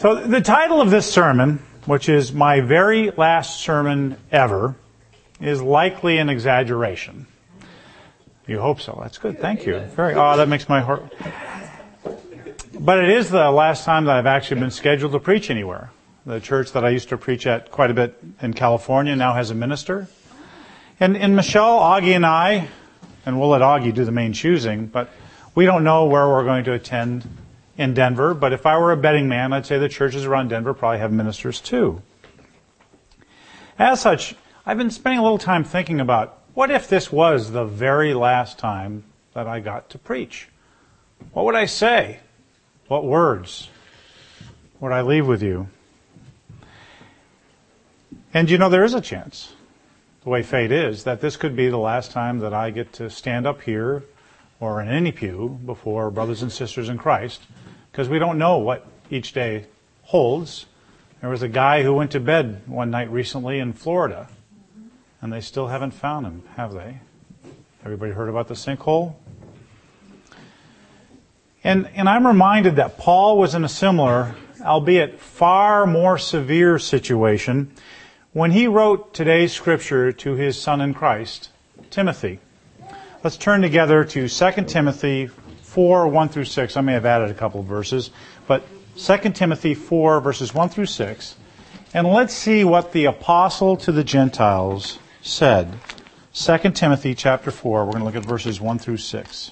So the title of this sermon, which is my very last sermon ever, is likely an exaggeration. You hope so. That's good. Thank you. That makes my heart. But it is the last time that I've actually been scheduled to preach anywhere. The church that I used to preach at quite a bit in California now has a minister. And Michelle, Augie, and I, and we'll let Augie do the main choosing, but we don't know where we're going to attend in Denver. But if I were a betting man, I'd say the churches around Denver probably have ministers too. As such, I've been spending a little time thinking about what if this was the very last time that I got to preach? What would I say? What words would I leave with you? And you know, there is a chance, the way fate is, that this could be the last time that I get to stand up here or in any pew before brothers and sisters in Christ, because we don't know what each day holds. There was a guy who went to bed one night recently in Florida, and they still haven't found him, have they? Everybody heard about the sinkhole? And I'm reminded that Paul was in a similar, albeit far more severe situation when he wrote today's scripture to his son in Christ, Timothy. Let's turn together to 2 Timothy 4, 1 through 6. I may have added a couple of verses, but 2 Timothy 4, verses 1 through 6. And let's see what the apostle to the Gentiles said. 2 Timothy chapter 4, we're going to look at verses 1 through 6.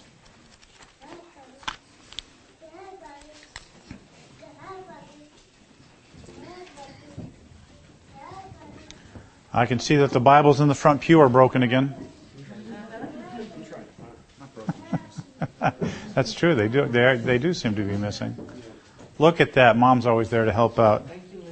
I can see that the Bibles in the front pew are broken again. That's true. They do seem to be missing. Look at that. Mom's always there to help out.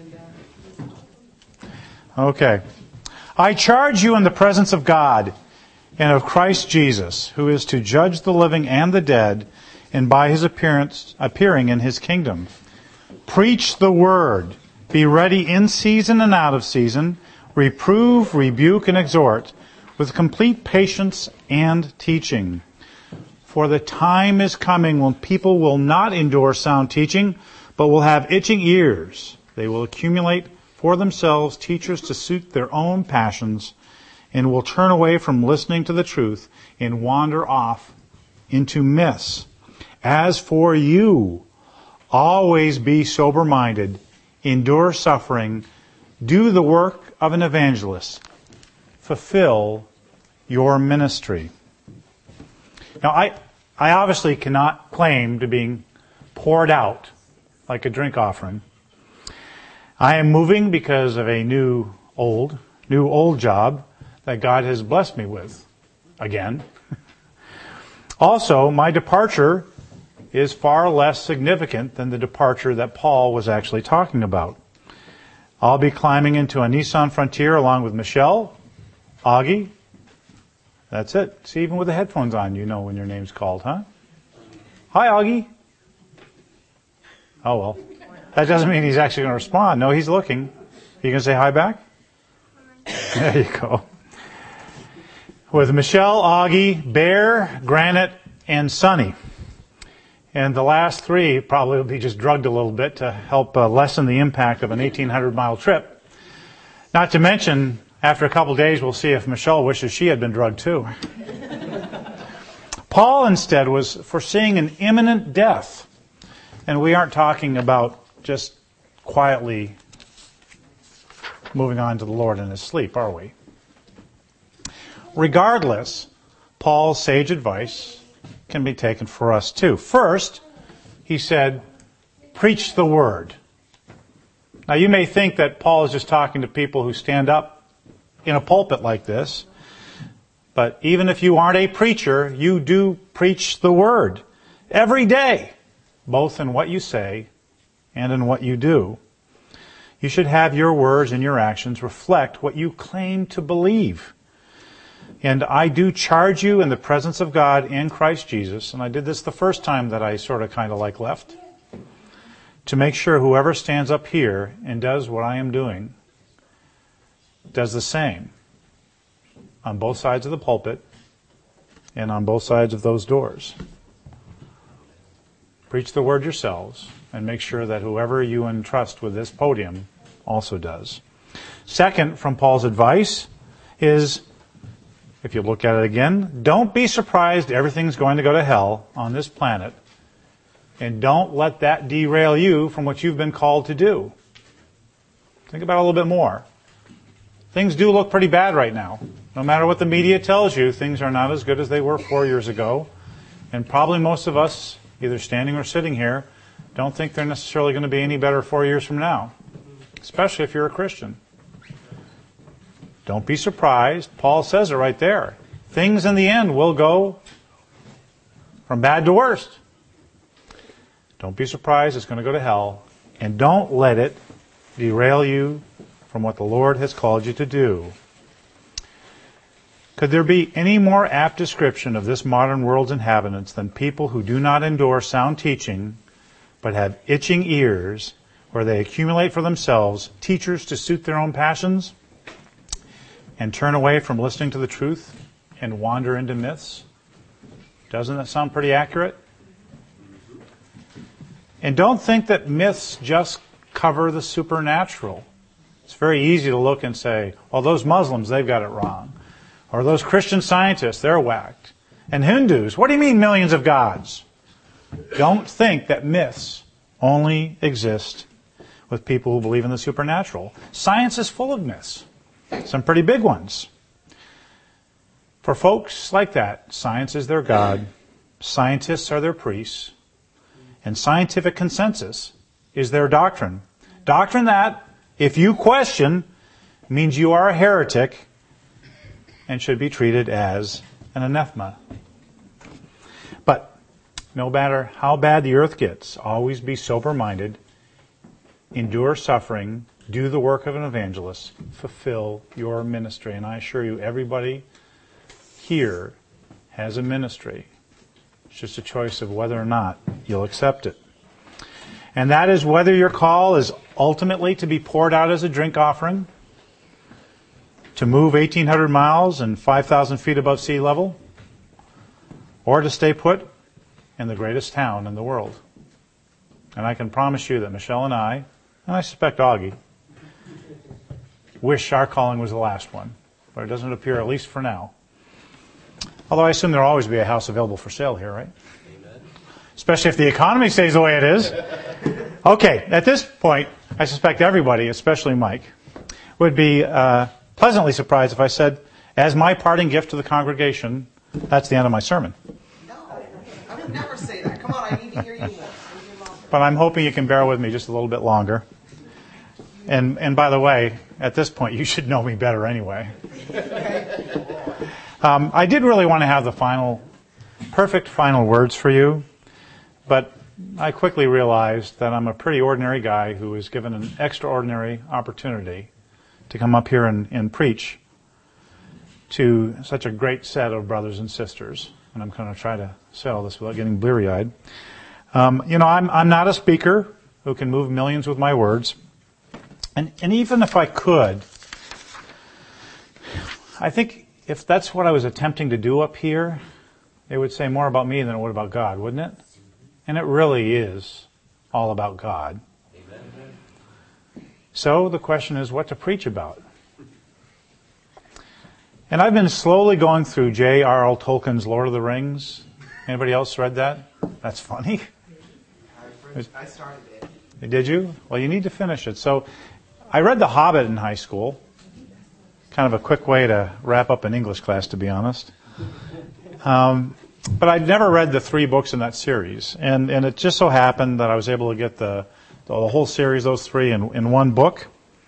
Okay. I charge you in the presence of God and of Christ Jesus, who is to judge the living and the dead, and by his appearing in his kingdom. Preach the word. Be ready in season and out of season. Reprove, rebuke, and exhort with complete patience and teaching. For the time is coming when people will not endure sound teaching, but will have itching ears. They will accumulate for themselves teachers to suit their own passions, and will turn away from listening to the truth and wander off into myths. As for you, always be sober-minded, endure suffering, do the work of an evangelist, fulfill your ministry. Now, I obviously cannot claim to being poured out like a drink offering. I am moving because of a new old job that God has blessed me with again. Also, my departure is far less significant than the departure that Paul was actually talking about. I'll be climbing into a Nissan Frontier along with Michelle, Augie. That's it. See, even with the headphones on, you know when your name's called, huh? Hi, Augie. Oh, well. That doesn't mean he's actually going to respond. No, he's looking. You going to say hi back? There you go. With Michelle, Augie, Bear, Granite, and Sonny. And the last three probably will be just drugged a little bit to help lessen the impact of an 1,800-mile trip. Not to mention, after a couple of days, we'll see if Michelle wishes she had been drugged too. Paul, instead, was foreseeing an imminent death. And we aren't talking about just quietly moving on to the Lord in his sleep, are we? Regardless, Paul's sage advice can be taken for us too. First, he said, preach the word. Now you may think that Paul is just talking to people who stand up in a pulpit like this, but even if you aren't a preacher, you do preach the word every day, both in what you say and in what you do. You should have your words and your actions reflect what you claim to believe. And I do charge you in the presence of God and Christ Jesus, and I did this the first time that I sort of kind of like left, to make sure whoever stands up here and does what I am doing does the same on both sides of the pulpit and on both sides of those doors. Preach the word yourselves and make sure that whoever you entrust with this podium also does. Second, from Paul's advice is, if you look at it again, don't be surprised everything's going to go to hell on this planet, and don't let that derail you from what you've been called to do. Think about it a little bit more. Things do look pretty bad right now. No matter what the media tells you, things are not as good as they were 4 years ago. And probably most of us, either standing or sitting here, don't think they're necessarily going to be any better 4 years from now, especially if you're a Christian. Don't be surprised. Paul says it right there. Things in the end will go from bad to worst. Don't be surprised it's going to go to hell. And don't let it derail you from what the Lord has called you to do. Could there be any more apt description of this modern world's inhabitants than people who do not endure sound teaching, but have itching ears, where they accumulate for themselves teachers to suit their own passions, and turn away from listening to the truth and wander into myths? Doesn't that sound pretty accurate? And don't think that myths just cover the supernatural. It's very easy to look and say, oh, those Muslims, they've got it wrong. Or those Christian scientists, they're whacked. And Hindus, what do you mean millions of gods? Don't think that myths only exist with people who believe in the supernatural. Science is full of myths, some pretty big ones. For folks like that, science is their God, scientists are their priests, and scientific consensus is their doctrine. Doctrine that, if you question, means you are a heretic and should be treated as an anathema. But no matter how bad the earth gets, always be sober-minded, endure suffering, do the work of an evangelist, fulfill your ministry. And I assure you, everybody here has a ministry. It's just a choice of whether or not you'll accept it. And that is whether your call is ultimately to be poured out as a drink offering, to move 1,800 miles and 5,000 feet above sea level, or to stay put in the greatest town in the world. And I can promise you that Michelle and I suspect Augie, wish our calling was the last one. But it doesn't appear, at least for now. Although I assume there will always be a house available for sale here, right? Amen. Especially if the economy stays the way it is. Okay, at this point, I suspect everybody, especially Mike, would be pleasantly surprised if I said, as my parting gift to the congregation, that's the end of my sermon. No, I would never say that. Come on, I need to hear you more. But I'm hoping you can bear with me just a little bit longer. And by the way, at this point, you should know me better anyway. I did really want to have the perfect final words for you, but I quickly realized that I'm a pretty ordinary guy who was given an extraordinary opportunity to come up here and preach to such a great set of brothers and sisters. And I'm going to try to say all this without getting bleary-eyed. I'm not a speaker who can move millions with my words. And even if I could, I think if that's what I was attempting to do up here, it would say more about me than it would about God, wouldn't it? And it really is all about God. Amen. So the question is what to preach about. And I've been slowly going through J.R.R. Tolkien's Lord of the Rings. Anybody else read that? That's funny. I started it. Did you? Well, you need to finish it. So I read The Hobbit in high school. Kind of a quick way to wrap up an English class, to be honest. But I'd never read the 3 books in that series. And it just so happened that I was able to get the whole series, those 3, in one book.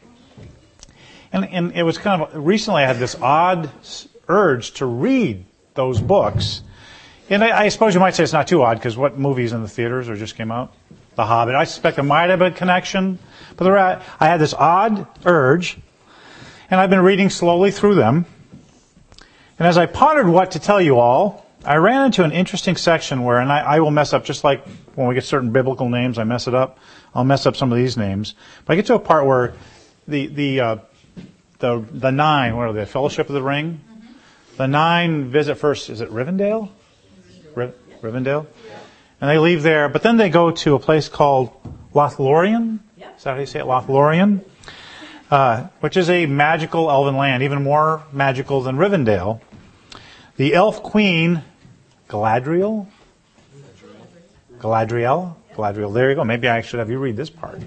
And it was kind of, recently I had this odd urge to read those books. And I suppose you might say it's not too odd, because what movies in the theaters or just came out? The Hobbit. I suspect there might have been a connection. But I had this odd urge, and I've been reading slowly through them. And as I pondered what to tell you all, I ran into an interesting section where, and I will mess up, just like when we get certain biblical names, I mess it up. I'll mess up some of these names. But I get to a part where the 9, what are they, Fellowship of the Ring? Mm-hmm. The 9 visit first, is it Rivendell? Rivendell? And they leave there, but then they go to a place called Lothlorien? Is that how you say it? Lothlorien? Which is a magical elven land, even more magical than Rivendell. The elf queen, Galadriel? Galadriel, there you go. Maybe I should have you read this part.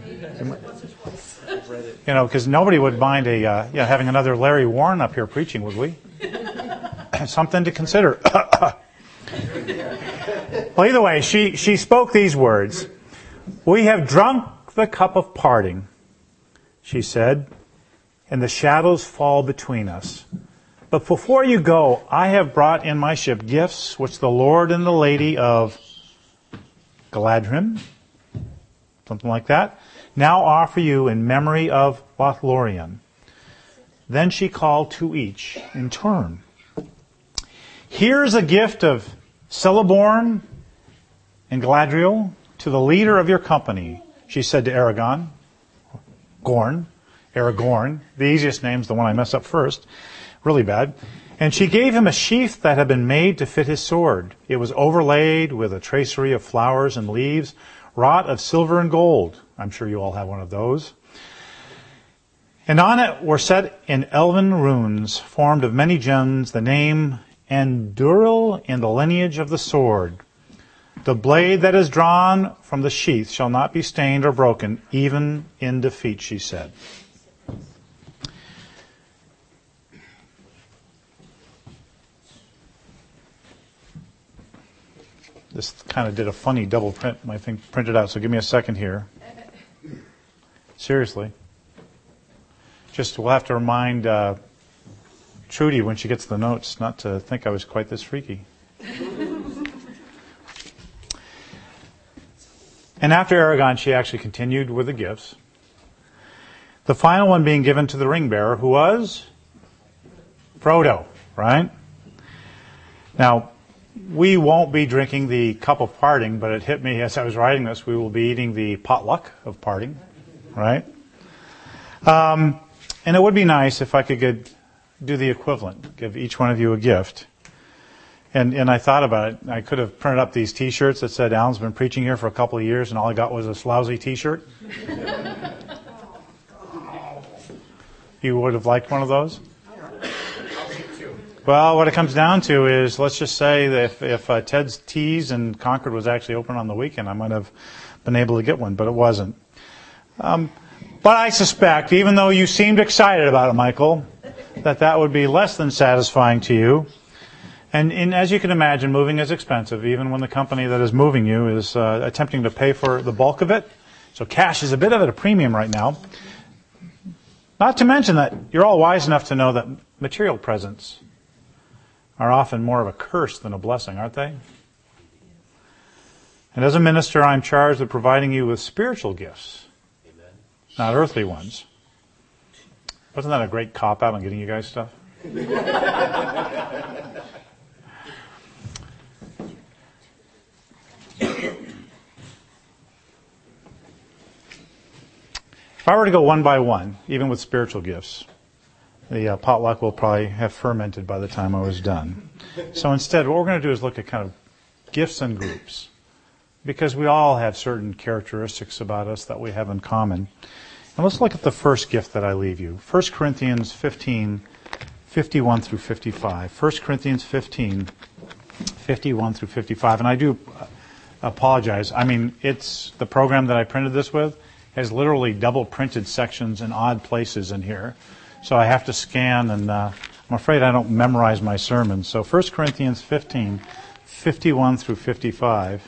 Because nobody would mind having another Larry Warren up here preaching, would we? Something to consider. Well, either way, she spoke these words. "We have drunk the cup of parting," she said, "and the shadows fall between us. But before you go, I have brought in my ship gifts which the Lord and the Lady of Galadrim," something like that, "now offer you in memory of Lothlorien." Then she called to each in turn. "Here's a gift of Celeborn and Galadriel to the leader of your company," she said to Aragorn. Aragorn, the easiest name's the one I mess up first. Really bad. "And she gave him a sheath that had been made to fit his sword. It was overlaid with a tracery of flowers and leaves, wrought of silver and gold." I'm sure you all have one of those. "And on it were set in elven runes, formed of many gems, the name Andúril in the lineage of the sword. The blade that is drawn from the sheath shall not be stained or broken, even in defeat," she said. This kind of did a funny double print. My thing printed out, so give me a second here. Seriously. We'll have to remind Trudy when she gets the notes not to think I was quite this freaky. And after Aragorn, she actually continued with the gifts. The final one being given to the ring bearer, who was Frodo, right? Now, we won't be drinking the cup of parting, but it hit me as I was writing this. We will be eating the potluck of parting, right? And it would be nice if I could do the equivalent, give each one of you a gift. And I thought about it. I could have printed up these T-shirts that said, "Alan's been preaching here for a couple of years, and all I got was a lousy T-shirt." You would have liked one of those? Well, what it comes down to is, let's just say that if Ted's Tees in Concord was actually open on the weekend, I might have been able to get one, but it wasn't. But I suspect, even though you seemed excited about it, Michael, that would be less than satisfying to you. And as you can imagine, moving is expensive, even when the company that is moving you is attempting to pay for the bulk of it. So cash is a bit of at a premium right now. Not to mention that you're all wise enough to know that material presents are often more of a curse than a blessing, aren't they? And as a minister, I'm charged with providing you with spiritual gifts, not earthly ones. Wasn't that a great cop-out on getting you guys stuff? If I were to go one by one, even with spiritual gifts, the potluck will probably have fermented by the time I was done. So instead, what we're going to do is look at kind of gifts and groups, because we all have certain characteristics about us that we have in common. And let's look at the first gift that I leave you. 1 Corinthians 15, 51 through 55. 1 Corinthians 15, 51 through 55. And I do apologize. I mean, it's the program that I printed this with has literally double printed sections in odd places in here. So I have to scan, and I'm afraid I don't memorize my sermons. So 1 Corinthians 15, 51 through 55.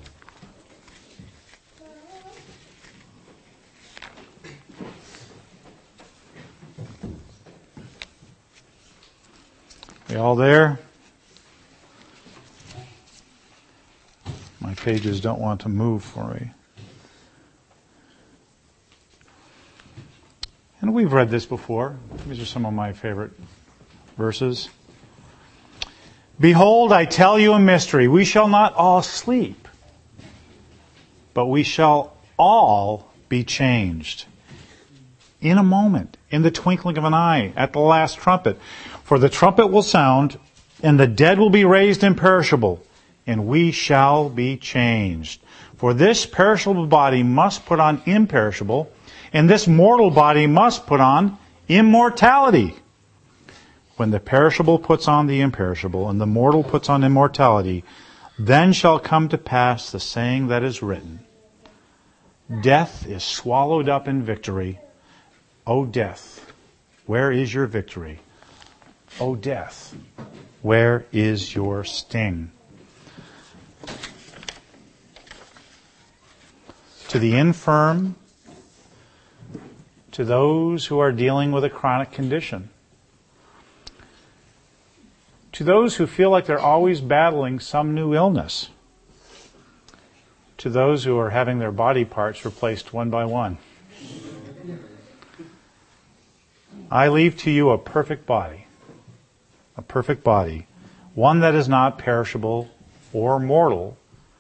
You all there? My pages don't want to move for me. And we've read this before. These are some of my favorite verses. "Behold, I tell you a mystery. We shall not all sleep, but we shall all be changed. In a moment, in the twinkling of an eye, at the last trumpet. For the trumpet will sound, and the dead will be raised imperishable, and we shall be changed. For this perishable body must put on imperishable, and this mortal body must put on immortality. When the perishable puts on the imperishable, and the mortal puts on immortality, then shall come to pass the saying that is written, Death is swallowed up in victory. O death, where is your victory? O death, where is your sting? To the infirm, to those who are dealing with a chronic condition, to those who feel like they're always battling some new illness, to those who are having their body parts replaced one by one. I leave to you a perfect body, one that is not perishable or mortal,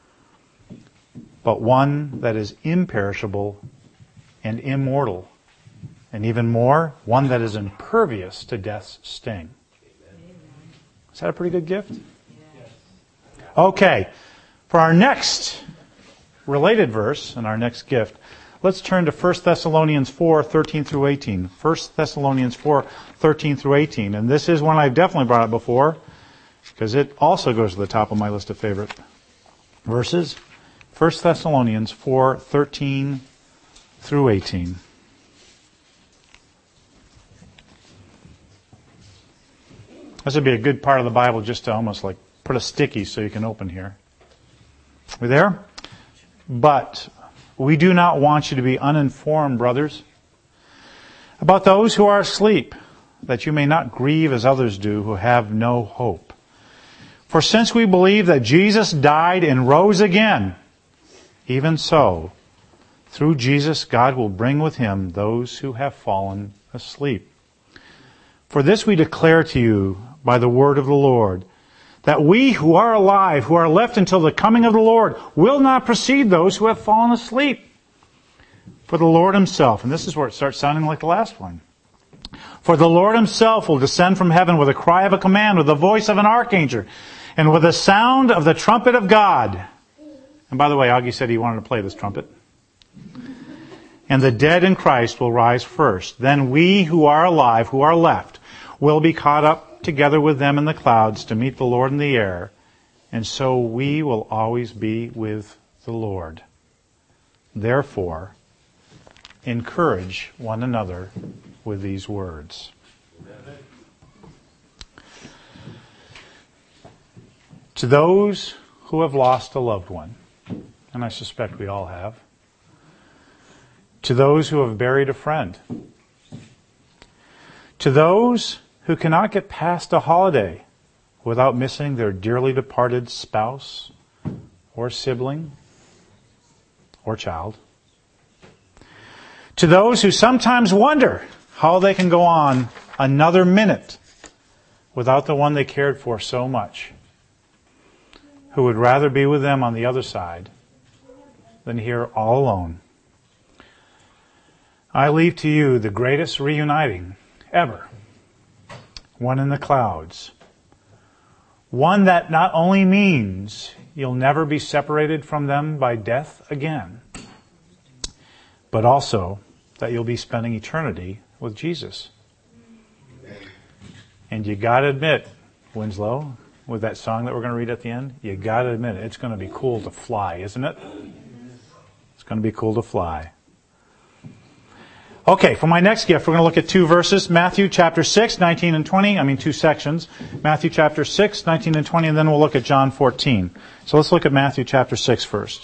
but one that is imperishable and immortal, and even more, one that is impervious to death's sting. Is that a pretty good gift? Okay, for our next related verse and our next gift, let's turn to 1 Thessalonians 4, 13 through 18. 1 Thessalonians 4, 13 through 18. And this is one I've definitely brought up before, because it also goes to the top of my list of favorite verses. 1 Thessalonians 4, 13 through 18. This would be a good part of the Bible just to almost like put a sticky so you can open here. We there? But we do not want you to be uninformed, brothers, about those who are asleep, that you may not grieve as others do who have no hope. For since we believe that Jesus died and rose again, even so, through Jesus God will bring with him those who have fallen asleep. For this we declare to you by the word of the Lord, that we who are alive, who are left until the coming of the Lord, will not precede those who have fallen asleep. For the Lord himself, and this is where it starts sounding like the last one, for the Lord himself will descend from heaven with a cry of a command, with the voice of an archangel, and with the sound of the trumpet of God. And by the way, Augie said he wanted to play this trumpet. And the dead in Christ will rise first. Then we who are alive, who are left, will be caught up together with them in the clouds to meet the Lord in the air, and so we will always be with the Lord. Therefore, encourage one another with these words. To those who have lost a loved one, and I suspect we all have, to those who have buried a friend, to those who cannot get past a holiday without missing their dearly departed spouse or sibling or child. To those who sometimes wonder how they can go on another minute without the one they cared for so much, who would rather be with them on the other side than here all alone. I leave to you the greatest reuniting ever. One in the clouds. One that not only means you'll never be separated from them by death again, but also that you'll be spending eternity with Jesus. And you got to admit, Winslow, with that song that we're going to read at the end, you got to admit it's going to be cool to fly, isn't it? It's going to be cool to fly. Okay, for my next gift, we're going to look at two verses. Matthew chapter 6, 19 and 20. Two sections. Matthew chapter 6, 19 and 20, and then we'll look at John 14. So let's look at Matthew chapter 6 first.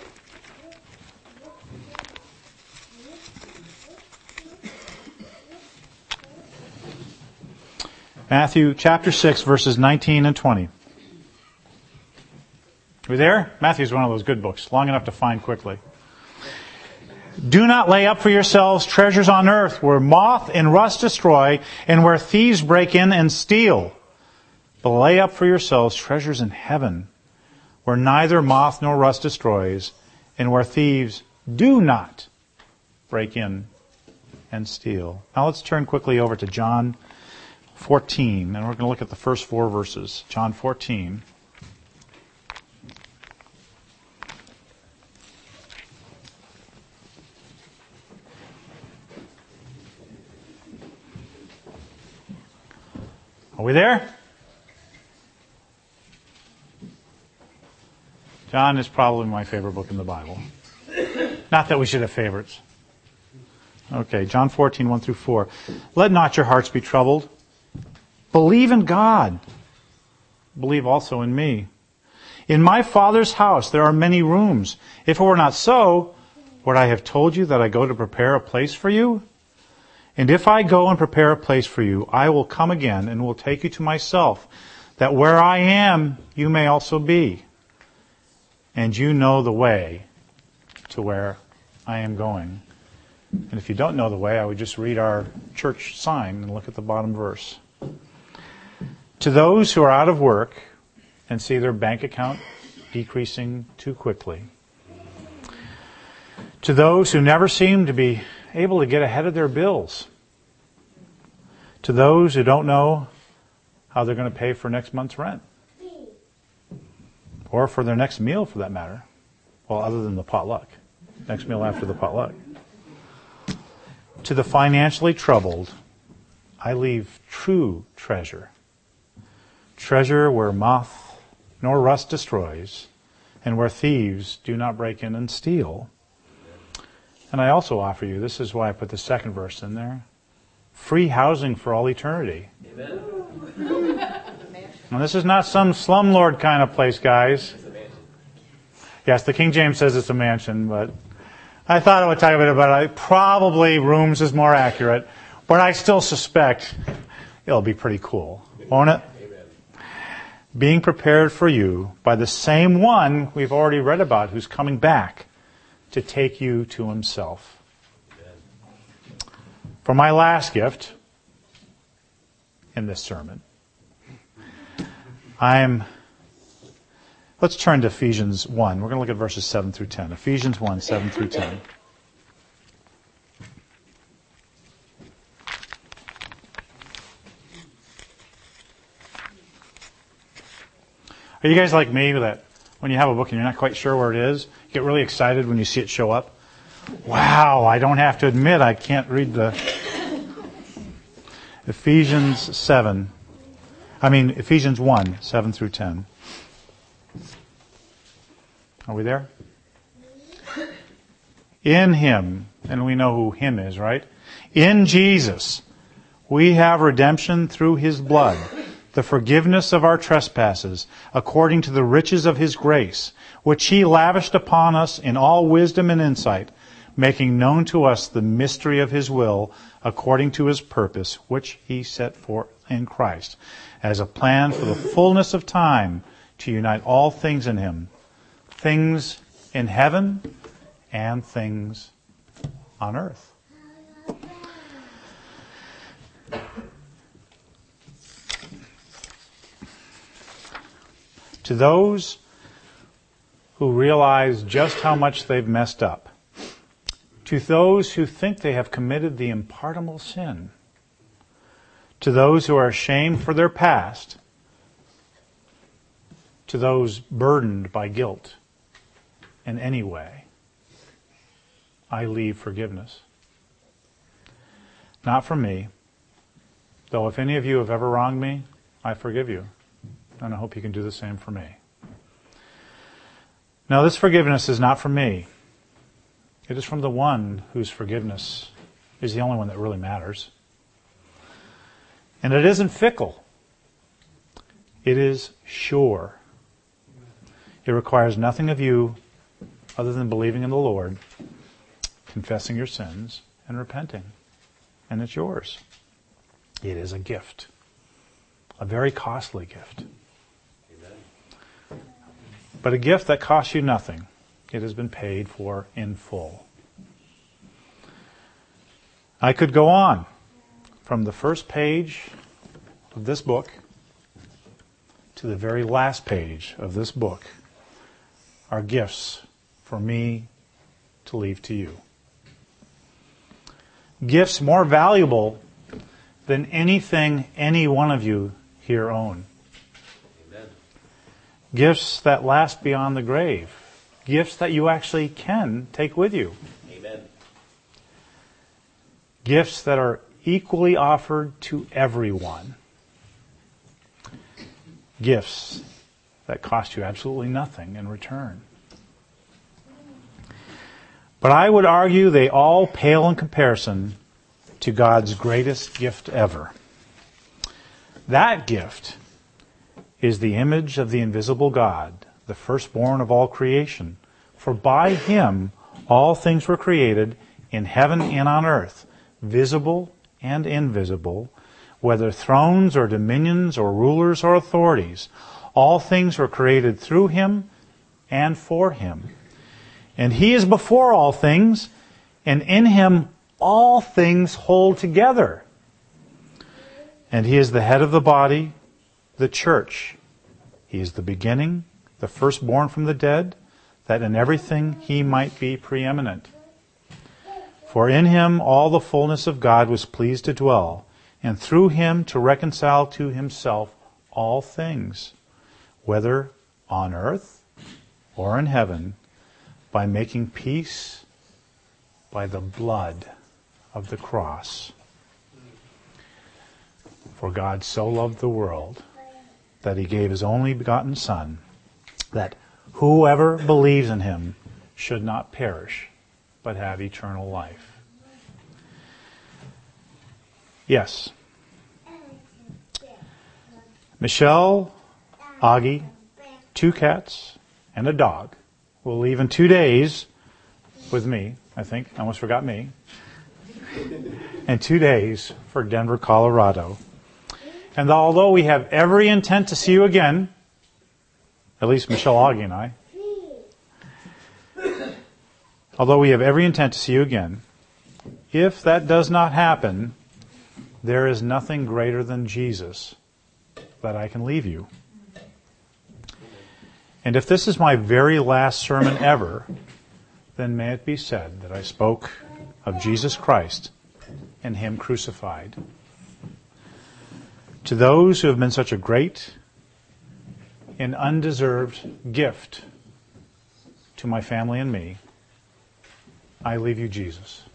Matthew chapter 6, verses 19 and 20. Are we there? Matthew's one of those good books, long enough to find quickly. Do not lay up for yourselves treasures on earth where moth and rust destroy and where thieves break in and steal. But lay up for yourselves treasures in heaven where neither moth nor rust destroys and where thieves do not break in and steal. Now let's turn quickly over to John 14, and we're going to look at the first four verses. John 14. Are we there? John is probably my favorite book in the Bible. Not that we should have favorites. Okay, John 14, 1 through 4. Let not your hearts be troubled. Believe in God. Believe also in me. In my Father's house there are many rooms. If it were not so, would I have told you that I go to prepare a place for you? And if I go and prepare a place for you, I will come again and will take you to myself, that where I am, you may also be. And you know the way to where I am going. And if you don't know the way, I would just read our church sign and look at the bottom verse. To those who are out of work and see their bank account decreasing too quickly. To those who never seem to be able to get ahead of their bills. To those who don't know how they're going to pay for next month's rent. Or for their next meal, for that matter. Well, other than the potluck. Next meal after the potluck. To the financially troubled, I leave true treasure. Treasure where moth nor rust destroys, and where thieves do not break in and steal. And I also offer you, this is why I put the second verse in there, free housing for all eternity. Amen. Now, this is not some slumlord kind of place, guys. Yes, the King James says it's a mansion, but I thought I would tell you a bit about it. Probably rooms is more accurate, but I still suspect it'll be pretty cool, won't it? Amen. Being prepared for you by the same one we've already read about, who's coming back to take you to himself. Amen. For my last gift in this sermon, let's turn to Ephesians 1. We're going to look at verses 7 through 10. Ephesians 1, 7 through 10. Are you guys like me that when you have a book and you're not quite sure where it is, you get really excited when you see it show up? Wow, I don't have to admit I can't read the Ephesians 1, 7 through 10. Are we there? In Him, and we know who Him is, right? In Jesus, we have redemption through His blood, the forgiveness of our trespasses, according to the riches of His grace, which He lavished upon us in all wisdom and insight, making known to us the mystery of His will, according to His purpose, which He set forth in Christ, as a plan for the fullness of time to unite all things in Him, things in heaven and things on earth. To those who realize just how much they've messed up, to those who think they have committed the unpardonable sin, to those who are ashamed for their past, to those burdened by guilt in any way, I leave forgiveness. Not from me, though if any of you have ever wronged me, I forgive you. And I hope you can do the same for me. Now, this forgiveness is not from me. It is from the one whose forgiveness is the only one that really matters. And it isn't fickle. It is sure. It requires nothing of you other than believing in the Lord, confessing your sins, and repenting. And it's yours. It is a gift. A very costly gift. Amen. But a gift that costs you nothing. It has been paid for in full. I could go on from the first page of this book to the very last page of this book are gifts for me to leave to you. Gifts more valuable than anything any one of you here own. Amen. Gifts that last beyond the grave. Gifts that you actually can take with you. Amen. Gifts that are equally offered to everyone. gifts that cost you absolutely nothing in return. But I would argue they all pale in comparison to God's greatest gift ever. That gift is the image of the invisible God, the firstborn of all creation. For by him all things were created in heaven and on earth, visible and invisible, whether thrones or dominions or rulers or authorities. All things were created through him and for him. And he is before all things, and in him all things hold together. And he is the head of the body, the church. He is the beginning, the firstborn from the dead, that in everything he might be preeminent. For in him all the fullness of God was pleased to dwell, and through him to reconcile to himself all things, whether on earth or in heaven, by making peace by the blood of the cross. For God so loved the world that he gave his only begotten Son, that whoever believes in him should not perish, but have eternal life. Yes. Michelle, Augie, 2 cats, and a dog will leave in 2 days with me, I think. I almost forgot me. And 2 days for Denver, Colorado. And although we have every intent to see you again, at least Michelle, Augie, and I, although we have every intent to see you again, if that does not happen, there is nothing greater than Jesus that I can leave you. And if this is my very last sermon ever, then may it be said that I spoke of Jesus Christ and him crucified. To those who have been such a great and undeserved gift to my family and me, I leave you Jesus.